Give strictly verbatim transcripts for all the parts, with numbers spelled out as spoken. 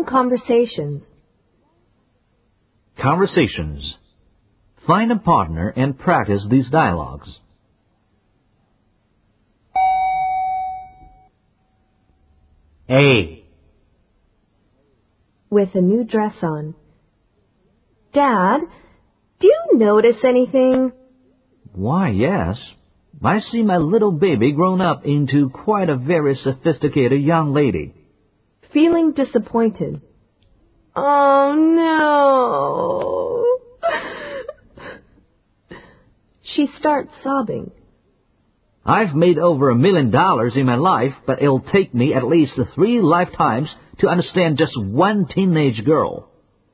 Long conversations. Conversations. Find a partner and practice these dialogues. A. With a new dress on. Dad, do you notice anything? Why, yes. I see my little baby grown up into quite a very sophisticated young lady. Feeling disappointed. Oh, no. She starts sobbing. I've made over a million dollars in my life, but it'll take me at least three lifetimes to understand just one teenage girl.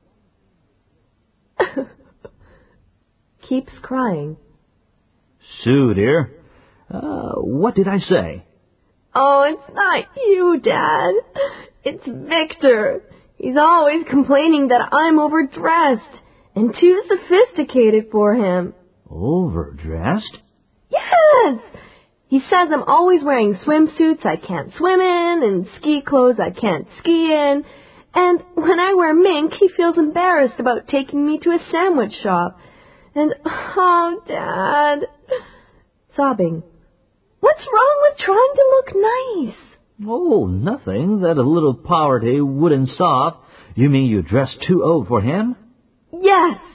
Keeps crying. Sue, dear, uh, what did I say? Oh, it's not you, Dad. It's Victor. He's always complaining that I'm overdressed and too sophisticated for him. Overdressed? Yes! He says I'm always wearing swimsuits I can't swim in and ski clothes I can't ski in. And when I wear mink, he feels embarrassed about taking me to a sandwich shop. And, oh, Dad... Sobbing. What's wrong with trying to look nice? Oh, nothing that a little poverty wouldn't solve. You mean you dress too old for him? Yes.